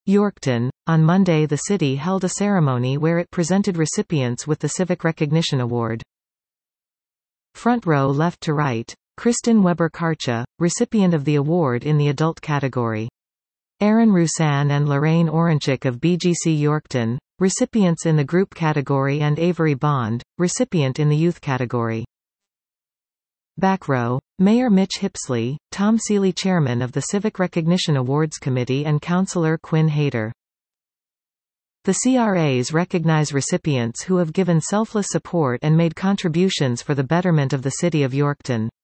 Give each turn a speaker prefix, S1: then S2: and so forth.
S1: Yorkton. On Monday, the city held a ceremony where it presented recipients with the Civic Recognition Award. Front row left to right. Kristen Weber-Karcha, recipient of the award in the adult category. Aaron Roussan and Lorraine Oranchik of BGC Yorkton, recipients in the group category, and Avery Bond, recipient in the youth category. Back row. Mayor Mitch Hipsley, Tom Seeley, chairman of the Civic Recognition Awards Committee, and Councillor Quinn Hayter. The CRAs recognize recipients who have given selfless support and made contributions for the betterment of the city of Yorkton.